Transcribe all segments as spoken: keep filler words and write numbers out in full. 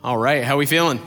All right, how we feeling?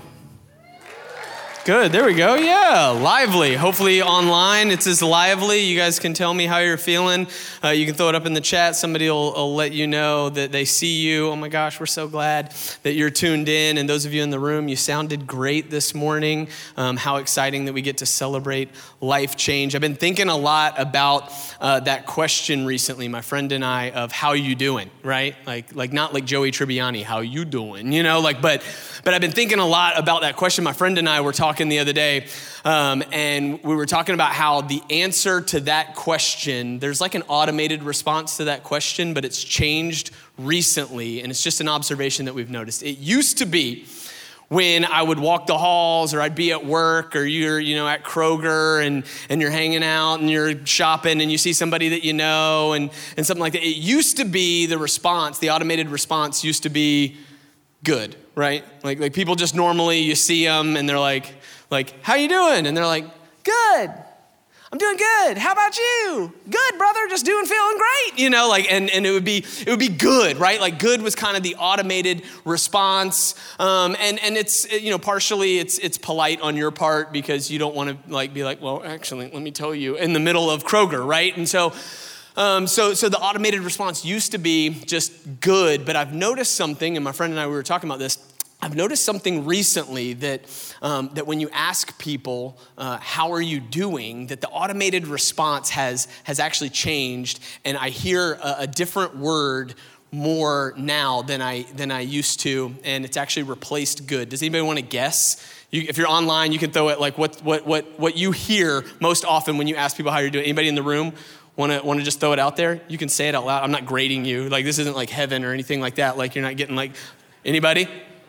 Good, there we go. Yeah, lively. Hopefully online it's as lively. You guys can tell me how you're feeling. Uh, you can throw it up in the chat. Somebody will, will let you know that they see you. Oh my gosh, we're so glad that you're tuned in. And those of you in the room, you sounded great this morning. Um, how exciting that we get to celebrate life change. I've been thinking a lot about uh, that question recently, my friend and I, of how you doing, right? Like, like not like Joey Tribbiani, how you doing, you know, like, but, but I've been thinking a lot about that question. My friend and I were talking the other day, um, and we were talking about how the answer to that question, there's like an automated response to that question, but it's changed recently, and it's just an observation that we've noticed. It used to be when I would walk the halls, or I'd be at work, or you're, you know, at Kroger, and, and you're hanging out, and you're shopping, and you see somebody that you know, and, and something like that. It used to be the response, the automated response used to be good, right? Like, like people just normally, you see them, and they're like, like, how you doing? And they're like, good. I'm doing good. How about you? Good, brother. Just doing, feeling great. You know, like, and, and it would be, it would be good, right? Like good was kind of the automated response. Um, and, and it's, you know, partially it's, it's polite on your part because you don't want to like, be like, well, actually, let me tell you in the middle of Kroger, right? And so, um, so, so the automated response used to be just good, but I've noticed something, and my friend and I, we were talking about this. I've noticed something recently that um, that when you ask people, uh, how are you doing, that the automated response has has actually changed, and I hear a, a different word more now than I than I used to, and it's actually replaced good. Does anybody want to guess? You, if you're online, you can throw it like what what what what you hear most often when you ask people how you're doing. Anybody in the room want to want to just throw it out there? You can say it out loud. I'm not grading you. Like this isn't like heaven or anything like that. Like you're not getting like anybody.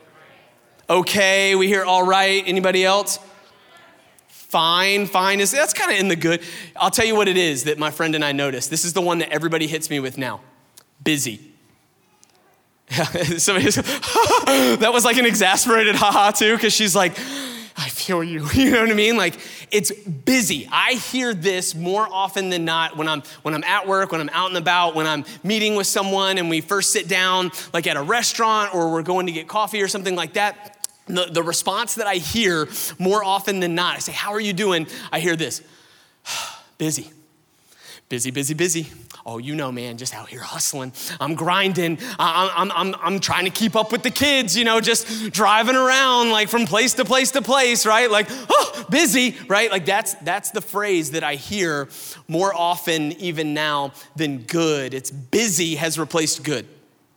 Okay, we hear all right. Anybody else? Fine, fine. Is that's kind of in the good. I'll tell you what it is that my friend and I noticed. This is the one that everybody hits me with now. Busy. Somebody that was like an exasperated haha too, because she's like, I feel you. You know what I mean? Like it's busy. I hear this more often than not when I'm when I'm at work, when I'm out and about, when I'm meeting with someone and we first sit down like at a restaurant or we're going to get coffee or something like that. The, the response that I hear more often than not, I say, how are you doing? I hear this, busy, busy, busy, busy. Oh, you know, man, just out here hustling. I'm grinding. I'm, I'm, I'm, I'm trying to keep up with the kids, you know, just driving around like from place to place to place, right? Like, oh, busy, right? Like that's, that's the phrase that I hear more often even now than good. It's busy has replaced good.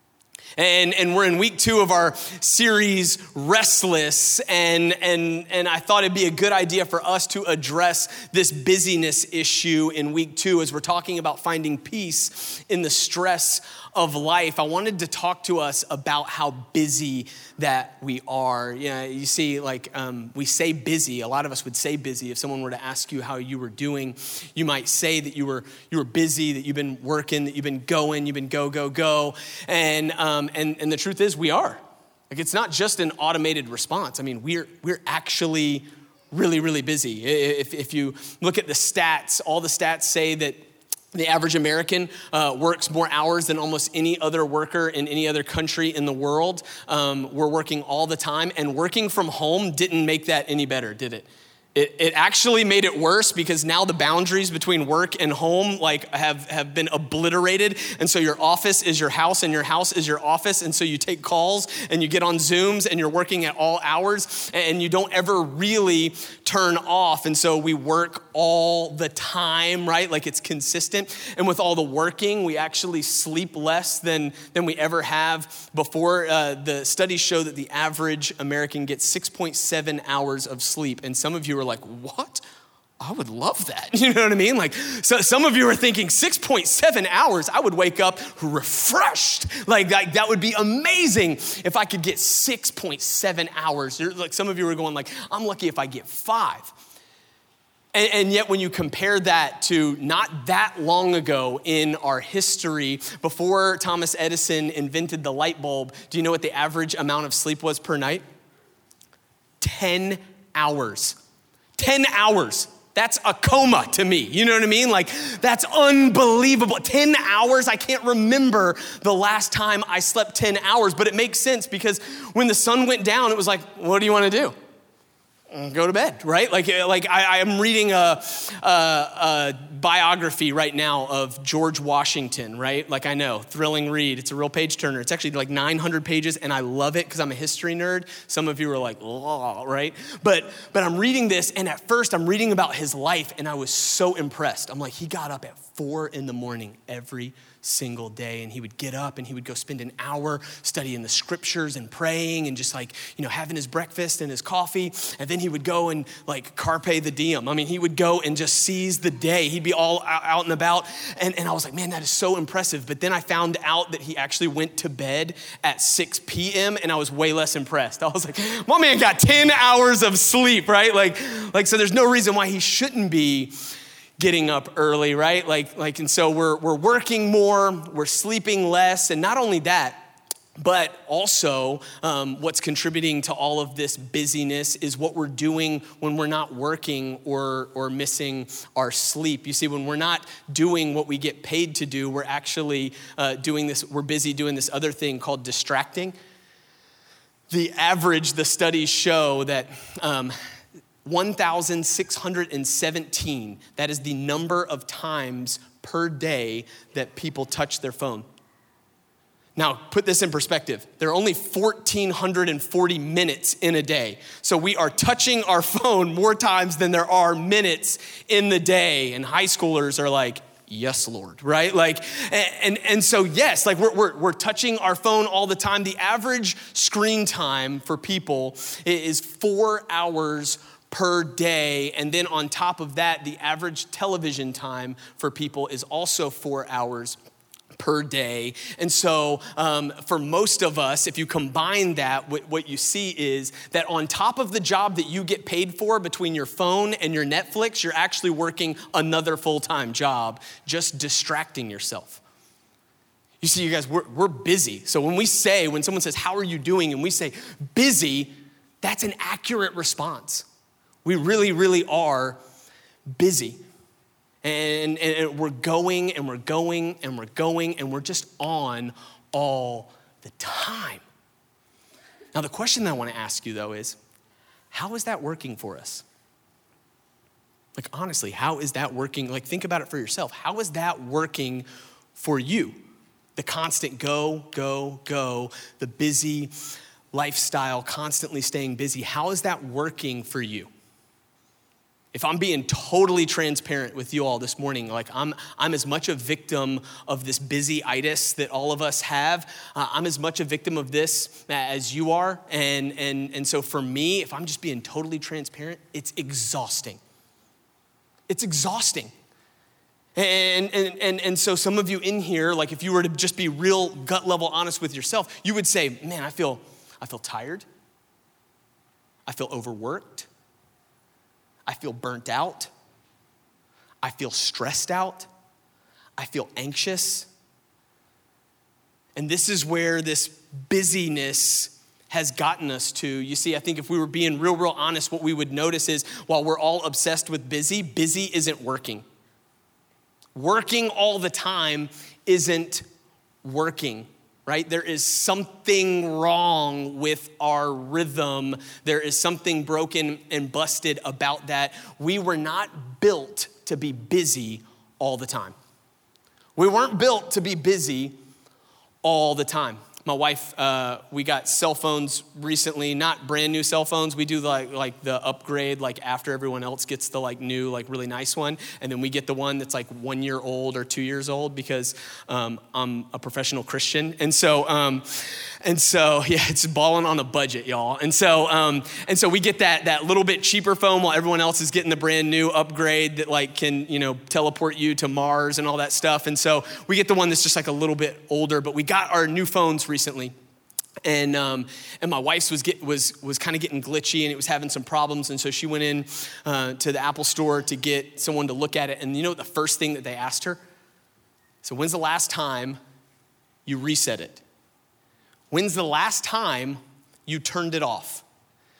And, and we're in week two of our series, Restless, and, and, and I thought it'd be a good idea for us to address this busyness issue in week two as we're talking about finding peace in the stress of life. I wanted to talk to us about how busy that we are. You know, you see, like um, we say busy. A lot of us would say busy. If someone were to ask you how you were doing, you might say that you were you were busy, that you've been working, that you've been going, you've been go, go, go. And um, and and the truth is we are. Like it's not just an automated response. I mean, we're we're actually really, really busy. If if you look at the stats, all the stats say that the average American uh, works more hours than almost any other worker in any other country in the world. Um, we're working all the time, and working from home didn't make that any better, did it? It, it actually made it worse because now the boundaries between work and home like have, have been obliterated. And so your office is your house and your house is your office. And so you take calls and you get on Zooms and you're working at all hours and you don't ever really turn off. And so we work all the time, right? Like it's consistent. And with all the working, we actually sleep less than, than we ever have before. Uh, the studies show that the average American gets six point seven hours of sleep. And some of you are like, what? I would love that. You know what I mean? Like, so some of you are thinking six point seven hours, I would wake up refreshed. Like, like that would be amazing if I could get six point seven hours. Like some of you are going like, I'm lucky if I get five. And, and yet when you compare that to not that long ago in our history, before Thomas Edison invented the light bulb, do you know what the average amount of sleep was per night? ten hours. ten hours. That's a coma to me. You know what I mean? Like, that's unbelievable. ten hours, I can't remember the last time I slept ten hours, but it makes sense because when the sun went down, it was like, what do you want to do? Go to bed, right? Like, like I, I'm reading a, a, a biography right now of George Washington, right? Like, I know, thrilling read. It's a real page turner. It's actually like nine hundred pages, and I love it because I'm a history nerd. Some of you are like, oh, right? But but I'm reading this, and at first I'm reading about his life, and I was so impressed. I'm like, he got up at four in the morning every single day, and he would get up and he would go spend an hour studying the scriptures and praying and just like, you know, having his breakfast and his coffee, and then he would go and like carpe the diem. I mean, he would go and just seize the day. He'd be all out and about, and, and I was like, man, that is so impressive. But then I found out that he actually went to bed at six p.m. and I was way less impressed. I was like, my man got ten hours of sleep, right? Like, like so there's no reason why he shouldn't be getting up early, right? Like, like, and so we're we're working more, we're sleeping less, and not only that, but also um, what's contributing to all of this busyness is what we're doing when we're not working or or missing our sleep. You see, when we're not doing what we get paid to do, we're actually uh, doing this. We're busy doing this other thing called distracting. The average, the studies show that. Um, one thousand six hundred seventeen, that is the number of times per day that people touch their phone. Now, put this in perspective. There are only one thousand four hundred forty minutes in a day. So we are touching our phone more times than there are minutes in the day. And high schoolers are like, yes, Lord, right? Like, and, and so yes, like we're, we're, we're touching our phone all the time. The average screen time for people is four hours per day. And then on top of that, the average television time for people is also four hours per day. And so um, for most of us, if you combine that, what, what you see is that on top of the job that you get paid for between your phone and your Netflix, you're actually working another full-time job, just distracting yourself. You see, you guys, we're, we're busy. So when we say, when someone says, how are you doing? And we say, busy, that's an accurate response. We really, really are busy. And, and we're going and we're going and we're going and we're just on all the time. Now, the question that I want to ask you, though, is how is that working for us? Like, honestly, how is that working? Like, think about it for yourself. How is that working for you? The constant go, go, go, the busy lifestyle, constantly staying busy. How is that working for you? If I'm being totally transparent with you all this morning, like I'm I'm as much a victim of this busy-itis that all of us have. Uh, I'm as much a victim of this as you are. And, and, and so for me, if I'm just being totally transparent, it's exhausting. It's exhausting. And, and, and, and so some of you in here, like if you were to just be real gut level honest with yourself, you would say, man, I feel, I feel tired. I feel overworked. I feel burnt out. I feel stressed out. I feel anxious. And this is where this busyness has gotten us to. You see, I think if we were being real, real honest, what we would notice is while we're all obsessed with busy, busy isn't working. Working all the time isn't working. Right? There is something wrong with our rhythm. There is something broken and busted about that. We were not built to be busy all the time. We weren't built to be busy all the time. My wife, uh, we got cell phones recently, not brand new cell phones. We do like like the upgrade, like after everyone else gets the like new, like really nice one. And then we get the one that's like one year old or two years old because um, I'm a professional Christian. And so, um, and so, yeah, it's balling on a budget, y'all. And so, um, and so we get that that little bit cheaper phone while everyone else is getting the brand new upgrade that like can, you know, teleport you to Mars and all that stuff. And so we get the one that's just like a little bit older, but we got our new phones recently. recently. And um, and my wife's was get, was was kind of getting glitchy and it was having some problems. And so she went in uh, to the Apple store to get someone to look at it. And you know what the first thing that they asked her? So when's the last time you reset it? When's the last time you turned it off?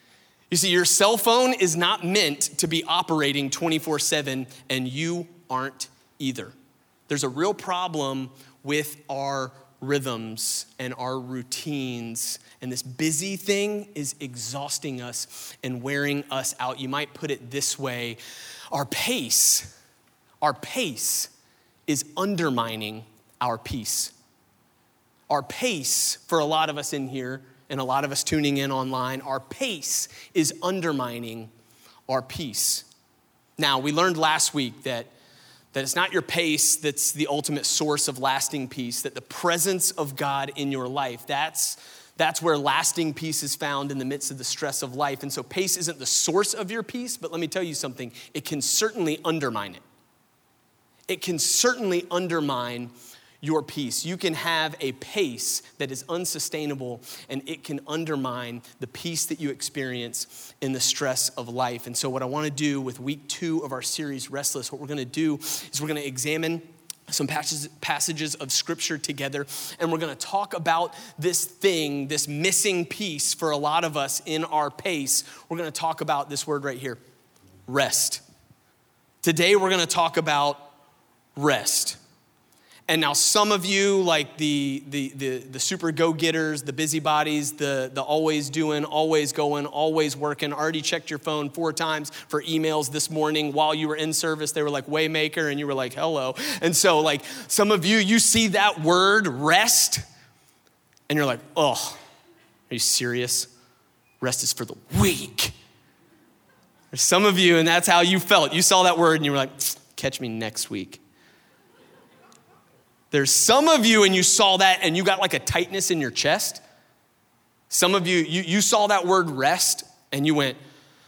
You see, your cell phone is not meant to be operating twenty-four seven, and you aren't either. There's a real problem with our rhythms and our routines, and this busy thing is exhausting us and wearing us out. You might put it this way: our pace, our pace is undermining our peace. Our pace, for a lot of us in here and a lot of us tuning in online, our pace is undermining our peace. Now, we learned last week that that it's not your pace that's the ultimate source of lasting peace, that the presence of God in your life, that's, that's where lasting peace is found in the midst of the stress of life. And so pace isn't the source of your peace, but let me tell you something, it can certainly undermine it. It can certainly undermine your peace. You can have a pace that is unsustainable, and it can undermine the peace that you experience in the stress of life. And so what I want to do with week two of our series, Restless, what we're going to do is we're going to examine some passages of scripture together, and we're going to talk about this thing, this missing piece for a lot of us in our pace. We're going to talk about this word right here, rest. Today we're going to talk about rest. And now some of you, like the the the, the super go-getters, the busybodies, the, the always doing, always going, always working, already checked your phone four times for emails this morning while you were in service. They were like Waymaker, and you were like, hello. And so like some of you, you see that word rest, and you're like, oh, are you serious? Rest is for the weak. There's some of you, and that's how you felt. You saw that word, and you were like, catch me next week. There's some of you, and you saw that, and you got like a tightness in your chest. Some of you, you, you saw that word rest, and you went,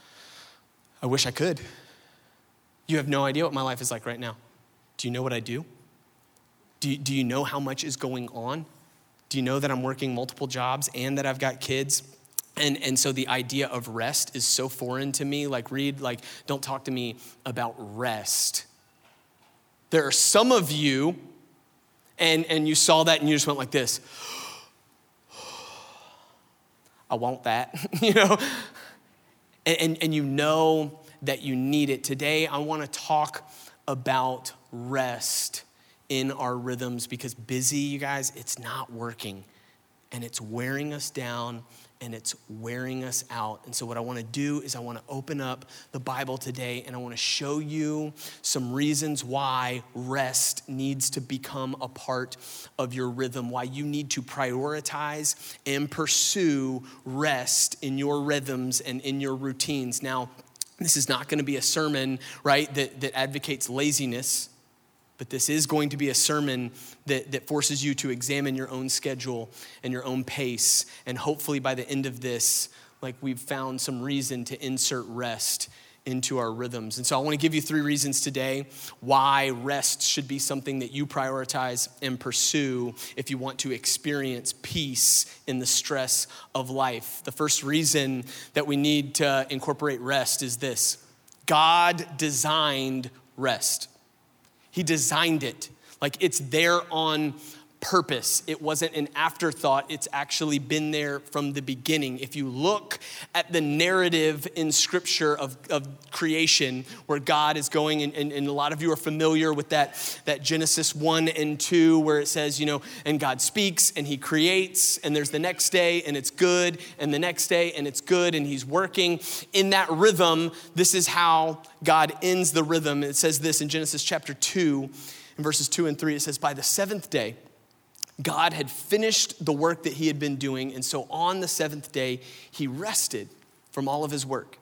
I wish I could. You have no idea what my life is like right now. Do you know what I do? Do you, do you know how much is going on? Do you know that I'm working multiple jobs and that I've got kids? And, and so the idea of rest is so foreign to me. Like, Reed, like, don't talk to me about rest. There are some of you, And, and you saw that and you just went like this. I want that, you know? And, and, and you know that you need it. Today, I want to talk about rest in our rhythms, because busy, you guys, it's not working. And it's wearing us down, and it's wearing us out. And so what I want to do is I want to open up the Bible today, and I want to show you some reasons why rest needs to become a part of your rhythm, why you need to prioritize and pursue rest in your rhythms and in your routines. Now, this is not going to be a sermon, right, that, that advocates laziness, but this is going to be a sermon that, that forces you to examine your own schedule and your own pace. And hopefully by the end of this, like, we've found some reason to insert rest into our rhythms. And so I want to give you three reasons today why rest should be something that you prioritize and pursue if you want to experience peace in the stress of life. The first reason that we need to incorporate rest is this: God designed rest. He designed it. Like, it's there on purpose. It wasn't an afterthought. It's actually been there from the beginning. If you look at the narrative in scripture of, of creation, where God is going, and, and, and a lot of you are familiar with that, that Genesis one and two, where it says, you know, and God speaks and he creates, and there's the next day and it's good, and the next day and it's good, and he's working in that rhythm. This is how God ends the rhythm. It says this in Genesis chapter two, in verses two and three, it says, by the seventh day, God had finished the work that he had been doing, and so on the seventh day, he rested from all of his work.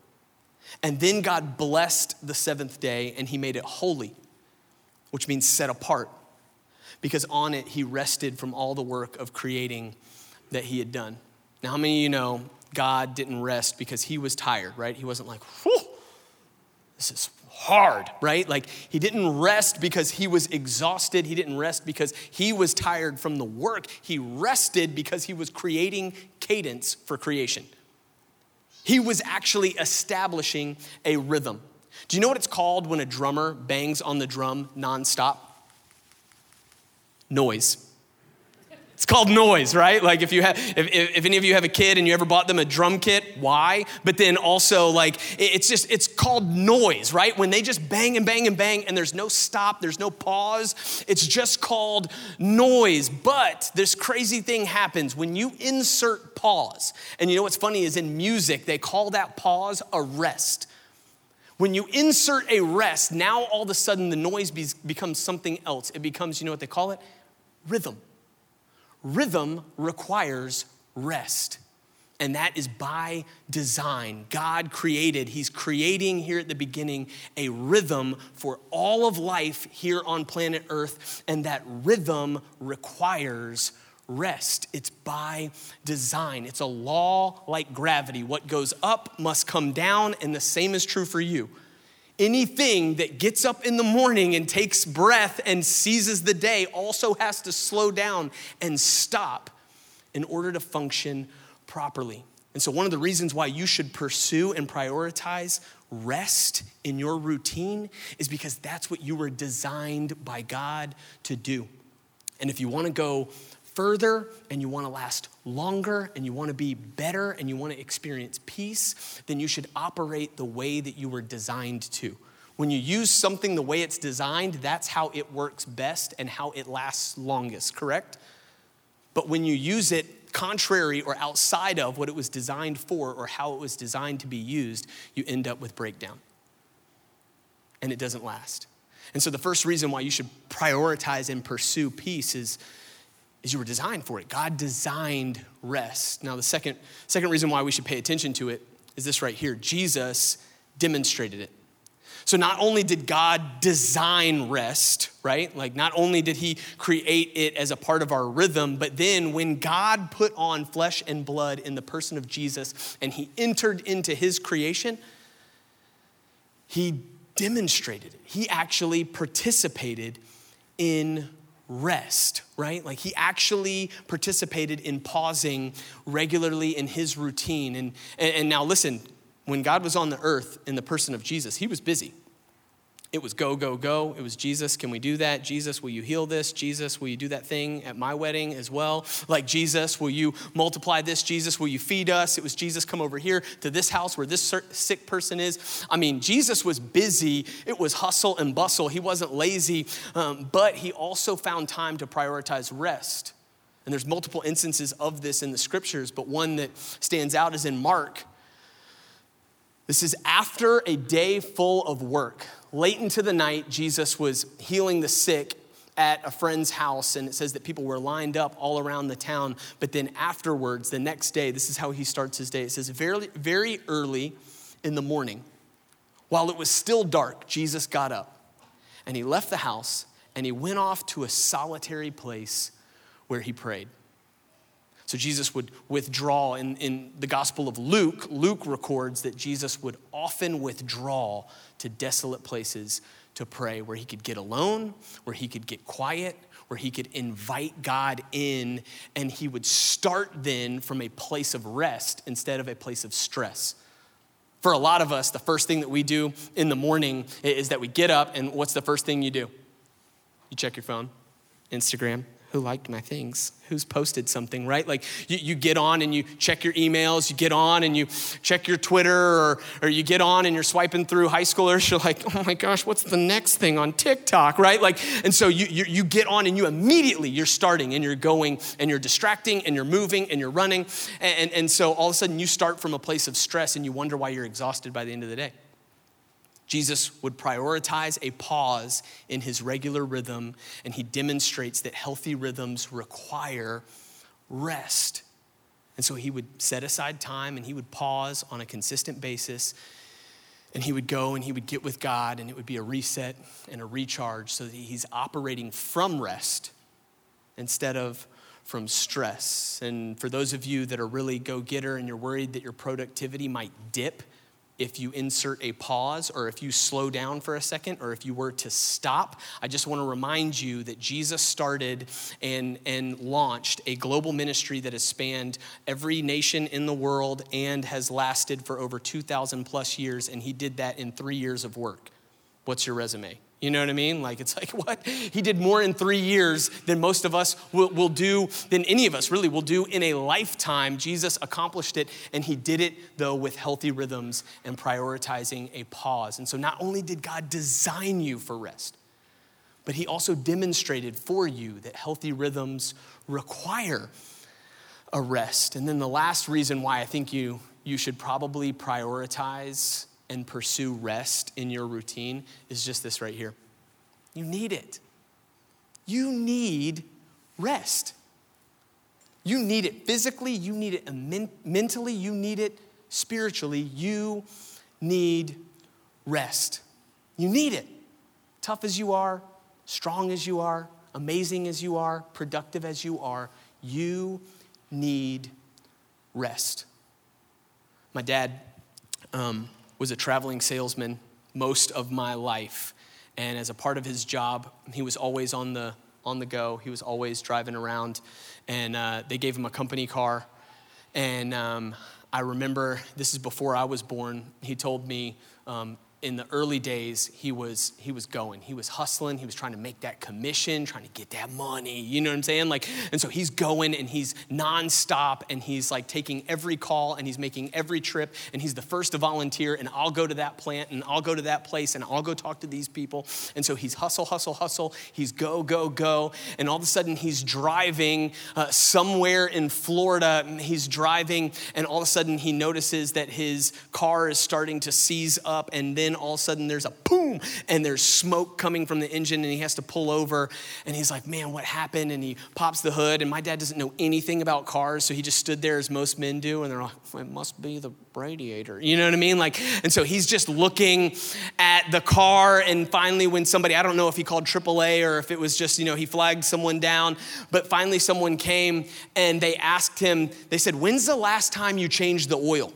And then God blessed the seventh day, and he made it holy, which means set apart, because on it, he rested from all the work of creating that he had done. Now, how many of you know God didn't rest because he was tired, right? He wasn't like, whew, this is hard, right? Like, he didn't rest because he was exhausted. He didn't rest because he was tired from the work. He rested because he was creating cadence for creation. He was actually establishing a rhythm. Do you know what it's called when a drummer bangs on the drum nonstop? Noise. It's called noise, right? Like if you have, if, if any of you have a kid and you ever bought them a drum kit, why? But then also like, it's just, it's called noise, right? When they just bang and bang and bang and there's no stop, there's no pause, it's just called noise. But this crazy thing happens when you insert pause. And you know what's funny is in music, they call that pause a rest. When you insert a rest, now all of a sudden the noise be- becomes something else. It becomes, you know what they call it? Rhythm. Rhythm requires rest, and that is by design. God created, he's creating here at the beginning a rhythm for all of life here on planet Earth, and that rhythm requires rest. It's by design. It's a law like gravity. What goes up must come down, and the same is true for you. Anything that gets up in the morning and takes breath and seizes the day also has to slow down and stop in order to function properly. And so one of the reasons why you should pursue and prioritize rest in your routine is because that's what you were designed by God to do. And if you want to go further and you want to last longer and you want to be better and you want to experience peace, then you should operate the way that you were designed to. When you use something the way it's designed, that's how it works best and how it lasts longest, correct? But when you use it contrary or outside of what it was designed for or how it was designed to be used, you end up with breakdown. And it doesn't last. And so the first reason why you should prioritize and pursue peace is is you were designed for it. God designed rest. Now, the second, second reason why we should pay attention to it is this right here. Jesus demonstrated it. So not only did God design rest, right? Like not only did he create it as a part of our rhythm, but then when God put on flesh and blood in the person of Jesus and he entered into his creation, he demonstrated it. He actually participated in rest, right? Like he actually participated in pausing regularly in his routine. And, and, and now listen, when God was on the earth in the person of Jesus, he was busy. It was go, go, go. It was Jesus, can we do that? Jesus, will you heal this? Jesus, will you do that thing at my wedding as well? Like Jesus, will you multiply this? Jesus, will you feed us? It was Jesus, come over here to this house where this sick person is. I mean, Jesus was busy. It was hustle and bustle. He wasn't lazy, um, but he also found time to prioritize rest. And there's multiple instances of this in the scriptures, but one that stands out is in Mark. This is after a day full of work. Late into the night, Jesus was healing the sick at a friend's house, and it says that people were lined up all around the town. But then afterwards, the next day, this is how he starts his day. It says, very, very early in the morning, while it was still dark, Jesus got up, and he left the house, and he went off to a solitary place where he prayed. So Jesus would withdraw. In, in the Gospel of Luke, Luke records that Jesus would often withdraw to desolate places to pray, where he could get alone, where he could get quiet, where he could invite God in, and he would start then from a place of rest instead of a place of stress. For a lot of us, the first thing that we do in the morning is that we get up, and what's the first thing you do? You check your phone, Instagram. Who liked my things? Who's posted something, right? Like you, you get on and you check your emails, you get on and you check your Twitter, or, or you get on and you're swiping through high schoolers. You're like, oh my gosh, what's the next thing on TikTok, right? Like, and so you, you, you get on and you immediately, you're starting and you're going and you're distracting and you're moving and you're running. And, and so all of a sudden you start from a place of stress and you wonder why you're exhausted by the end of the day. Jesus would prioritize a pause in his regular rhythm, and he demonstrates that healthy rhythms require rest. And so he would set aside time and he would pause on a consistent basis, and he would go and he would get with God, and it would be a reset and a recharge so that he's operating from rest instead of from stress. And for those of you that are really go-getter and you're worried that your productivity might dip if you insert a pause, or if you slow down for a second, or if you were to stop, I just want to remind you that Jesus started and, and launched a global ministry that has spanned every nation in the world and has lasted for over two thousand plus years, and he did that in three years of work. What's your resume? You know what I mean? Like, it's like, what? He did more in three years than most of us will, will do, than any of us really will do in a lifetime. Jesus accomplished it, and he did it, though, with healthy rhythms and prioritizing a pause. And so not only did God design you for rest, but he also demonstrated for you that healthy rhythms require a rest. And then the last reason why I think you, you should probably prioritize and pursue rest in your routine is just this right here. You need it. You need rest. You need it physically, you need it men- mentally, you need it spiritually. You need rest. You need it. Tough as you are, strong as you are, amazing as you are, productive as you are, you need rest. My dad, um, was a traveling salesman most of my life. And as a part of his job, he was always on the on the go. He was always driving around. And uh, they gave him a company car. And um, I remember, this is before I was born, he told me um, in the early days, he was he was going. He was hustling. He was trying to make that commission, trying to get that money. You know what I'm saying? Like, and so he's going and he's nonstop and he's like taking every call and he's making every trip and he's the first to volunteer and I'll go to that plant and I'll go to that place and I'll go talk to these people. And so he's hustle, hustle, hustle. He's go, go, go. And all of a sudden he's driving uh, somewhere in Florida. He's driving and all of a sudden he notices that his car is starting to seize up, and then all of a sudden there's a boom and there's smoke coming from the engine and he has to pull over and he's like, man, what happened? And he pops the hood, and my dad doesn't know anything about cars, so he just stood there as most men do, and they're like, well, it must be the radiator. You know what I mean? Like, and so he's just looking at the car, and finally when somebody, I don't know if he called triple A or if it was just, you know, he flagged someone down, but finally someone came and they asked him, they said, when's the last time you changed the oil?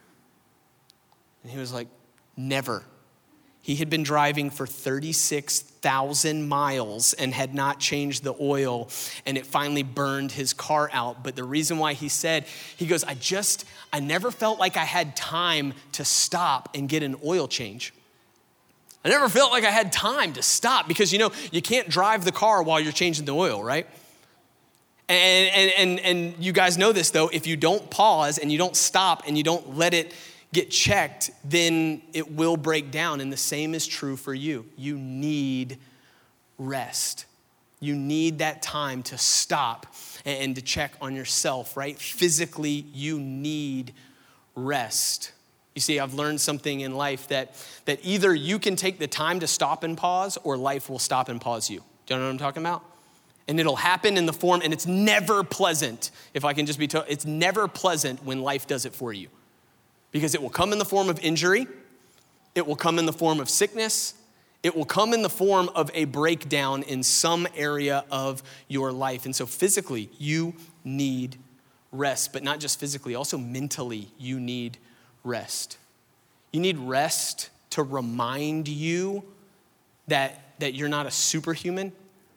And he was like, never. He had been driving for thirty-six thousand miles and had not changed the oil, and it finally burned his car out. But the reason why he said, he goes, I just, I never felt like I had time to stop and get an oil change. I never felt like I had time to stop because, you know, you can't drive the car while you're changing the oil, right? And, and, and, and you guys know this, though. If you don't pause and you don't stop and you don't let it get checked, then it will break down. And the same is true for you. You need rest. You need that time to stop and to check on yourself, right? Physically, you need rest. You see, I've learned something in life that, that either you can take the time to stop and pause, or life will stop and pause you. Do you know what I'm talking about? And it'll happen in the form, and it's never pleasant, if I can just be told, it's never pleasant when life does it for you. Because it will come in the form of injury, it will come in the form of sickness, it will come in the form of a breakdown in some area of your life. And so physically, you need rest, but not just physically, also mentally, you need rest. You need rest to remind you that, that you're not a superhuman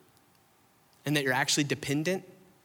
and that you're actually dependent.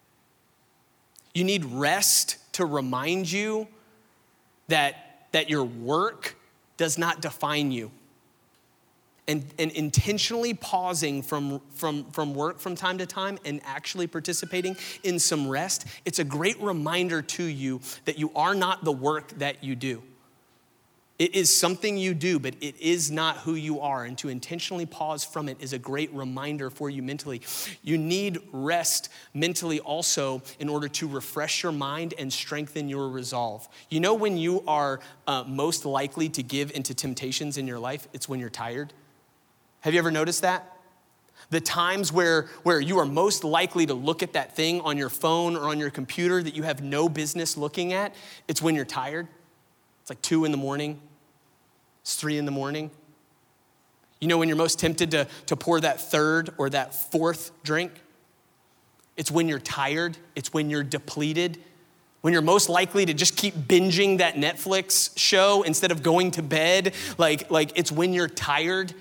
You need rest to remind you that, that your work does not define you. And, and intentionally pausing from, from, from work from time to time and actually participating in some rest, it's a great reminder to you that you are not the work that you do. It is something you do, but it is not who you are. And to intentionally pause from it is a great reminder for you mentally. You need rest mentally also in order to refresh your mind and strengthen your resolve. You know when you are uh, most likely to give into temptations in your life? It's when you're tired. Have you ever noticed that? The times where, where you are most likely to look at that thing on your phone or on your computer that you have no business looking at, it's when you're tired. It's like two in the morning. It's three in the morning. You know when you're most tempted to, to pour that third or that fourth drink? It's when you're tired. It's when you're depleted. When you're most likely to just keep binging that Netflix show instead of going to bed. Like, like it's when you're tired.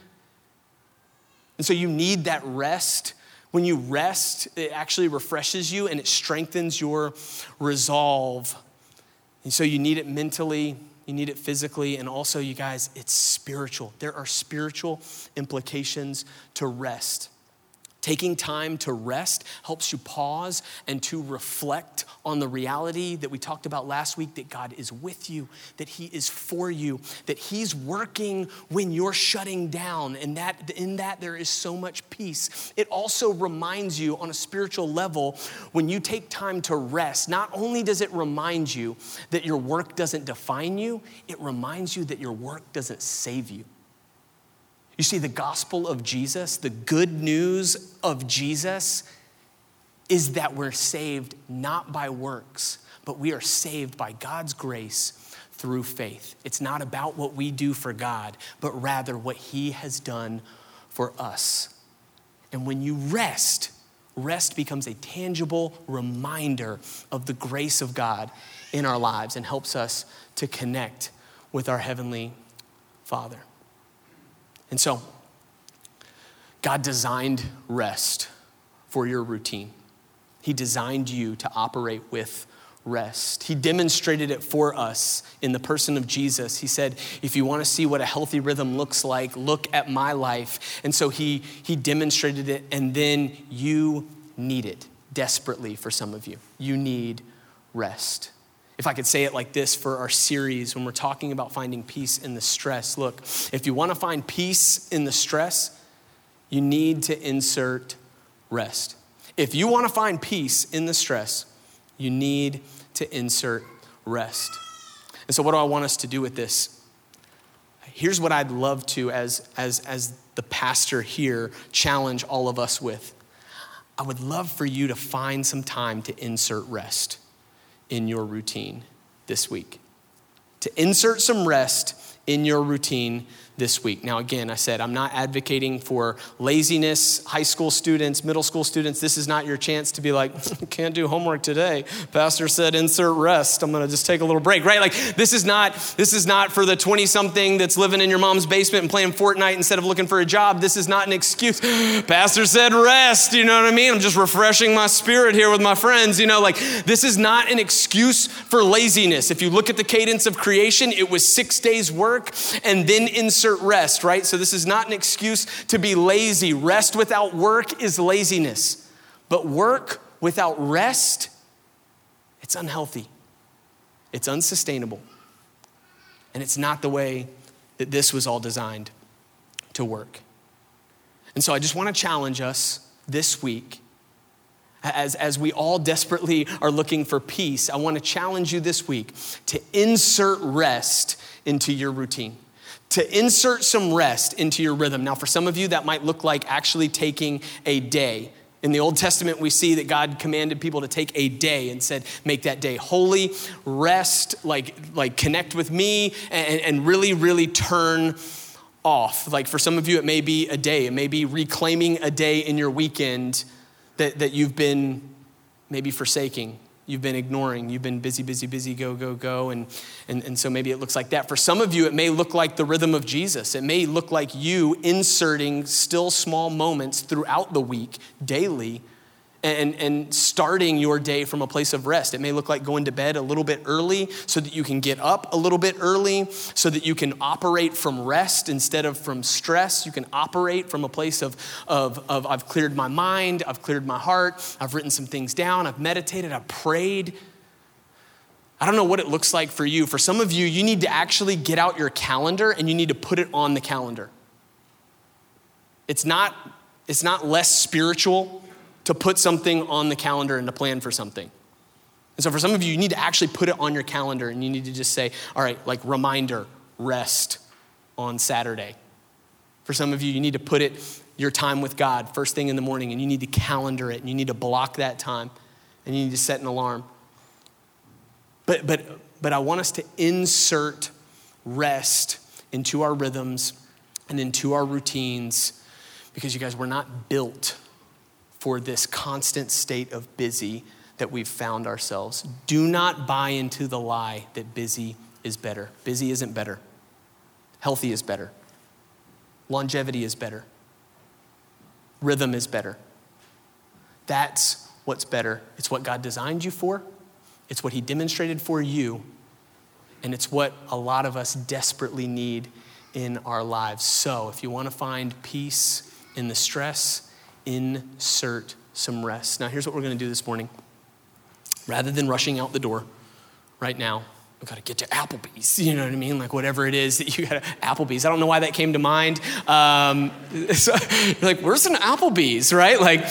And so you need that rest. When you rest, it actually refreshes you and it strengthens your resolve. And so you need it mentally, you need it physically, and also, you guys, it's spiritual. There are spiritual implications to rest. Taking time to rest helps you pause and to reflect on the reality that we talked about last week, that God is with you, that he is for you, that he's working when you're shutting down, and that in that there is so much peace. It also reminds you on a spiritual level, when you take time to rest, not only does it remind you that your work doesn't define you, it reminds you that your work doesn't save you. You see, the gospel of Jesus, the good news of Jesus, is that we're saved not by works, but we are saved by God's grace through faith. It's not about what we do for God, but rather what he has done for us. And when you rest, rest becomes a tangible reminder of the grace of God in our lives and helps us to connect with our Heavenly Father. And so, God designed rest for your routine. He designed you to operate with rest. He demonstrated it for us in the person of Jesus. He said, if you want to see what a healthy rhythm looks like, look at my life. And so he, he demonstrated it, and then you need it desperately for some of you. You need rest. If I could say it like this for our series, when we're talking about finding peace in the stress, look, if you want to find peace in the stress, you need to insert rest. If you want to find peace in the stress, you need to insert rest. And so what do I want us to do with this? Here's what I'd love to, as, as, as the pastor here, challenge all of us with. I would love for you to find some time to insert rest in your routine this week. To insert some rest in your routine this week. Now, again, I said, I'm not advocating for laziness. High school students, middle school students, this is not your chance to be like, can't do homework today. Pastor said, insert rest. I'm gonna just take a little break, right? Like, this is not, this is not for the twenty-something that's living in your mom's basement and playing Fortnite instead of looking for a job. This is not an excuse. Pastor said rest, you know what I mean? I'm just refreshing my spirit here with my friends, you know, like, this is not an excuse for laziness. If you look at the cadence of creation, it was six days work and then insert rest, right? So this is not an excuse to be lazy. Rest without work is laziness. But work without rest, it's unhealthy. It's unsustainable. And it's not the way that this was all designed to work. And so I just want to challenge us this week, as, as we all desperately are looking for peace, I want to challenge you this week to insert rest into your routine. To insert some rest into your rhythm. Now, for some of you, that might look like actually taking a day. In the Old Testament, we see that God commanded people to take a day and said, make that day holy, rest, like, like connect with me, and, and really, really turn off. Like for some of you, it may be a day. It may be reclaiming a day in your weekend that, that you've been maybe forsaking. You've been ignoring, you've been busy, busy, busy, go, go, go. And, and, and so maybe it looks like that. For some of you, it may look like the rhythm of Jesus. It may look like you inserting still small moments throughout the week, daily, and, and starting your day from a place of rest. It may look like going to bed a little bit early so that you can get up a little bit early, so that you can operate from rest instead of from stress. You can operate from a place of, of, of I've cleared my mind, I've cleared my heart, I've written some things down, I've meditated, I've prayed. I don't know what it looks like for you. For some of you, you need to actually get out your calendar and you need to put it on the calendar. It's not, it's not less spiritual to put something on the calendar and to plan for something. And so for some of you, you need to actually put it on your calendar and you need to just say, all right, like reminder, rest on Saturday. For some of you, you need to put it, your time with God, first thing in the morning, and you need to calendar it and you need to block that time and you need to set an alarm. But, but, but I want us to insert rest into our rhythms and into our routines, because you guys, we're not built for this constant state of busy that we've found ourselves. Do not buy into the lie that busy is better. Busy isn't better. Healthy is better. Longevity is better. Rhythm is better. That's what's better. It's what God designed you for. It's what he demonstrated for you. And it's what a lot of us desperately need in our lives. So if you want to find peace in the stress, insert some rest. Now here's what we're going to do this morning. Rather than rushing out the door right now, I've got to get to Applebee's, you know what I mean? Like whatever it is that you got to, Applebee's. I don't know why that came to mind. Um, so, you're like, where's an Applebee's, right? Like,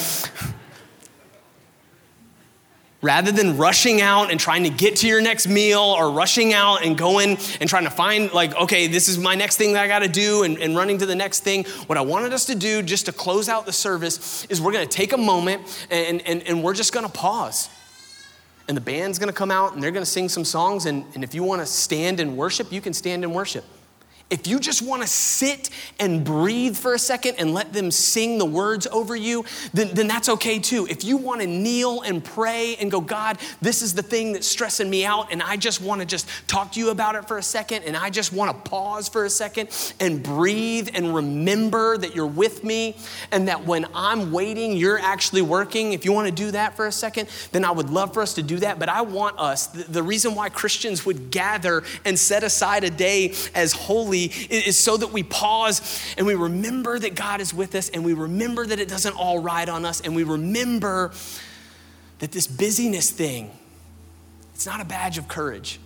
rather than rushing out and trying to get to your next meal or rushing out and going and trying to find like, okay, this is my next thing that I got to do and, and running to the next thing. What I wanted us to do just to close out the service is we're going to take a moment and, and, and we're just going to pause. And the band's going to come out and they're going to sing some songs. And, and if you want to stand and worship, you can stand and worship. If you just want to sit and breathe for a second and let them sing the words over you, then, then that's okay too. If you want to kneel and pray and go, God, this is the thing that's stressing me out and I just want to just talk to you about it for a second and I just want to pause for a second and breathe and remember that you're with me and that when I'm waiting, you're actually working. If you want to do that for a second, then I would love for us to do that. But I want us, the, the reason why Christians would gather and set aside a day as holy is so that we pause and we remember that God is with us and we remember that it doesn't all ride on us and we remember that this busyness thing, it's not a badge of courage.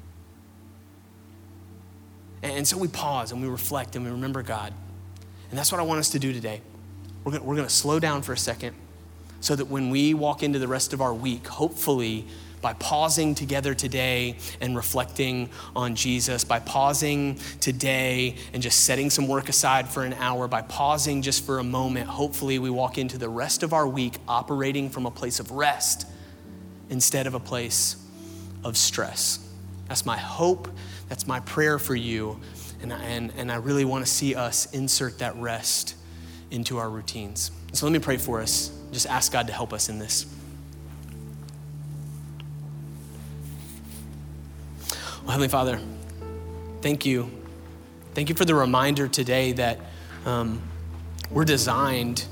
And so we pause and we reflect and we remember God. And that's what I want us to do today. We're gonna, we're gonna slow down for a second so that when we walk into the rest of our week, hopefully by pausing together today and reflecting on Jesus, by pausing today and just setting some work aside for an hour, by pausing just for a moment, hopefully we walk into the rest of our week operating from a place of rest instead of a place of stress. That's my hope. That's my prayer for you. And I, and, and I really want to see us insert that rest into our routines. So let me pray for us. Just ask God to help us in this. Well, Heavenly Father, thank you. Thank you for the reminder today that um, we're designed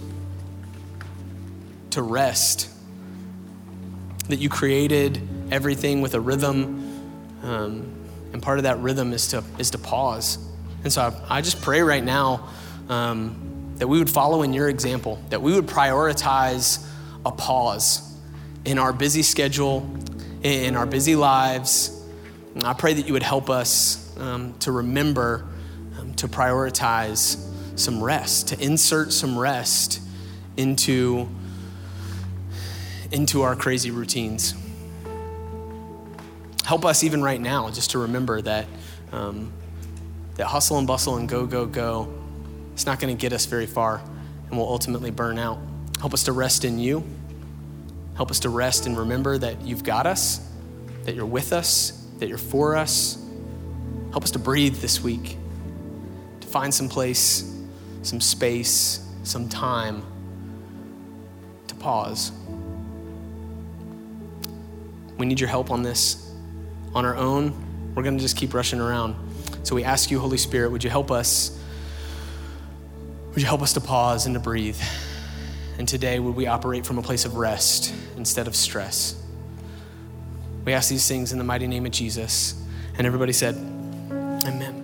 to rest, that you created everything with a rhythm, um, and part of that rhythm is to is to pause. And so I, I just pray right now um, that we would follow in your example, that we would prioritize a pause in our busy schedule, in our busy lives. And I pray that you would help us um, to remember um, to prioritize some rest, to insert some rest into, into our crazy routines. Help us even right now just to remember that um, that hustle and bustle and go, go, go, it's not going to get us very far and we'll ultimately burn out. Help us to rest in you. Help us to rest and remember that you've got us, that you're with us, that you're for us. Help us to breathe this week, to find some place, some space, some time to pause. We need your help on this. On our own, we're gonna just keep rushing around. So we ask you, Holy Spirit, would you help us? Would you help us to pause and to breathe? And today, would we operate from a place of rest instead of stress? We ask these things in the mighty name of Jesus. And everybody said, amen.